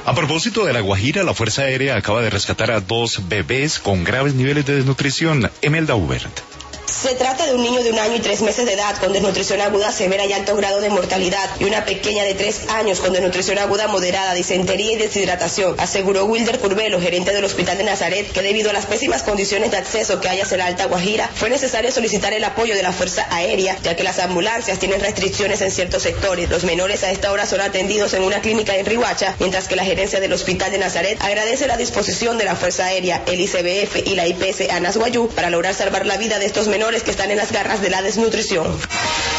A propósito de La Guajira, la Fuerza Aérea acaba de rescatar a 2 bebés con graves niveles de desnutrición. Emelda Hubert. Se trata de un niño de 1 año y 3 meses de edad con desnutrición aguda severa y alto grado de mortalidad y una pequeña de 3 años con desnutrición aguda moderada, disentería y deshidratación, aseguró Wilder Curvelo, gerente del Hospital de Nazaret, que debido a las pésimas condiciones de acceso que hay hacia la Alta Guajira, fue necesario solicitar el apoyo de la Fuerza Aérea, ya que las ambulancias tienen restricciones en ciertos sectores. Los menores a esta hora son atendidos en una clínica en Riohacha, mientras que la gerencia del Hospital de Nazaret agradece la disposición de la Fuerza Aérea, el ICBF y la IPS Anas Guayú para lograr salvar la vida de estos menores que están en las garras de la desnutrición.